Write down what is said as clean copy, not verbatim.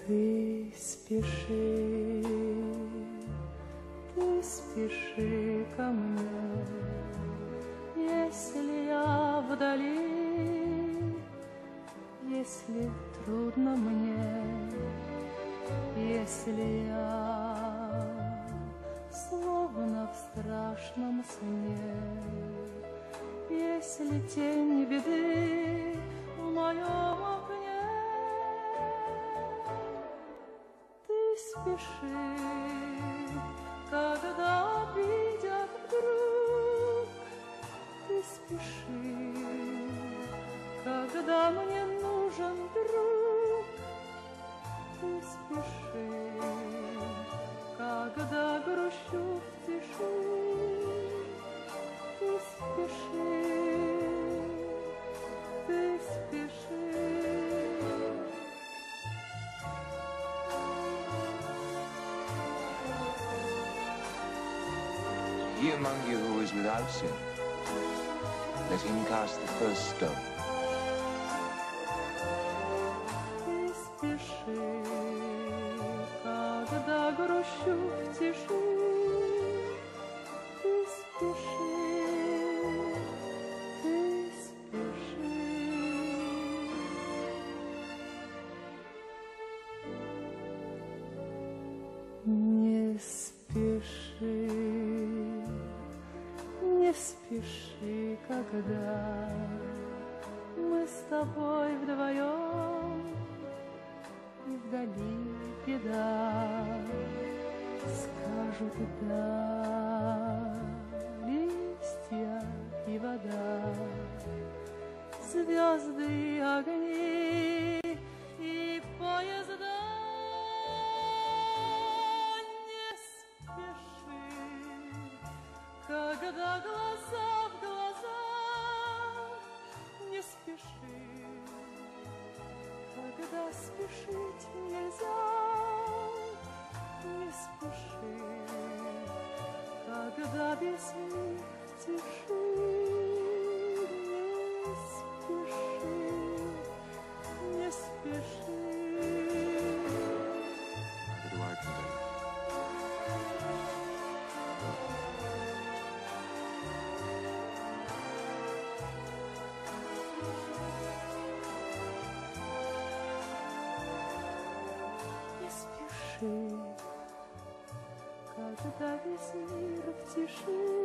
Ты спеши ко мне, если я вдали, если трудно мне, если я словно в страшном сне, если тень беды в моем окне. Ты спеши, когда обидят вдруг. Ты спеши, когда мне нужен друг. Ты спеши, когда грущу в тиши. Ты спеши, ты спеши. He among you who is without sin, let him cast the first stone. Ты спеши, когда грущу в тиши. Ты спеши, ты спеши. Не спеши, не спеши, когда мы с тобой вдвоем, и вдали беда. Скажут да, листья и вода, звезды и огни и поезда. Не спеши, когда глаза в глаза. Не спеши, когда спешить нельзя. Не спеши, когда без них тиши. Не спеши, не спеши. How do I condemn? Не спеши, когда весь мир в тиши.